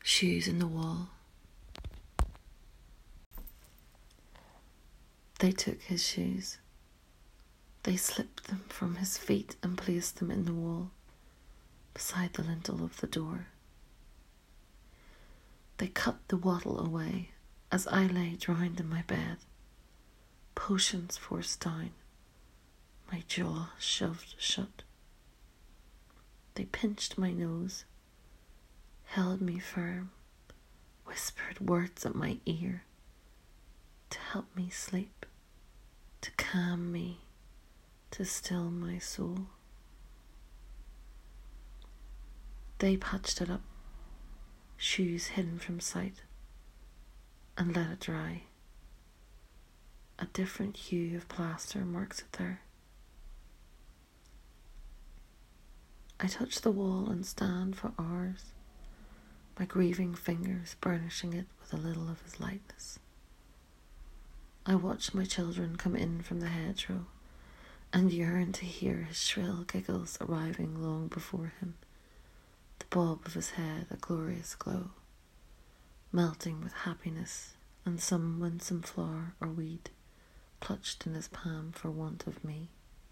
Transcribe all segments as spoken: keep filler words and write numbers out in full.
Shoes in the wall. They took his shoes. They slipped them from his feet and placed them in the wall, beside the lintel of the door. They cut the wattle away as I lay drowned in my bed, potions forced down, my jaw shoved shut. They pinched my nose, held me firm, whispered words at my ear to help me sleep, to calm me, to still my soul. They patched it up, shoes hidden from sight, and let it dry. A different hue of plaster marks it there. I touch the wall and stand for hours, my grieving fingers burnishing it with a little of his lightness. I watch my children come in from the hedgerow and yearn to hear his shrill giggles arriving long before him, the bob of his head a glorious glow, melting with happiness, and some winsome flower or weed clutched in his palm for want of me.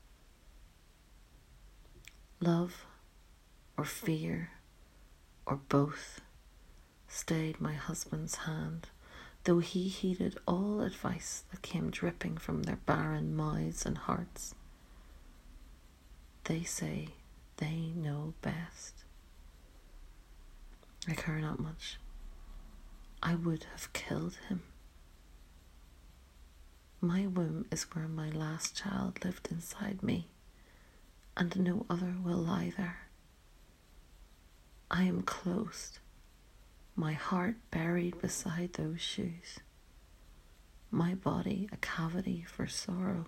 Love or fear or both stayed my husband's hand, though he heeded all advice that came dripping from their barren mouths and hearts. They say they know best. I care not much. I would have killed him. My womb is where my last child lived inside me, and no other will lie there. I am closed, my heart buried beside those shoes, my body a cavity for sorrow.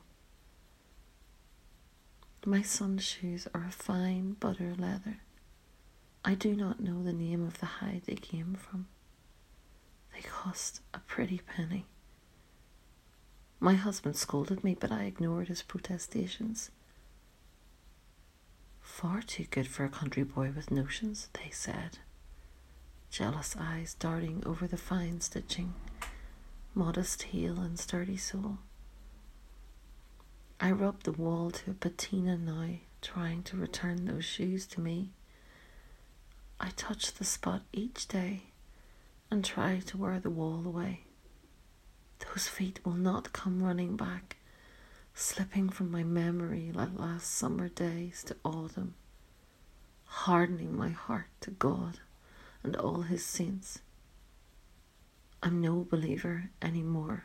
My son's shoes are a fine butter leather. I do not know the name of the hide they came from. They cost a pretty penny. My husband scolded me, but I ignored his protestations. Far too good for a country boy with notions, they said, jealous eyes darting over the fine stitching, modest heel and sturdy sole. I rubbed the wall to a patina now, trying to return those shoes to me. I touch the spot each day and try to wear the wall away. Those feet will not come running back, slipping from my memory like last summer days to autumn, hardening my heart to God and all his saints. I'm no believer anymore.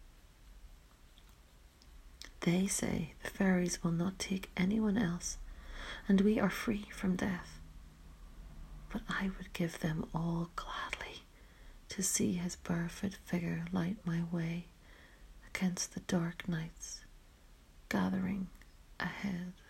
They say the fairies will not take anyone else, and we are free from death. But I would give them all gladly to see his barefoot figure light my way against the dark nights gathering ahead.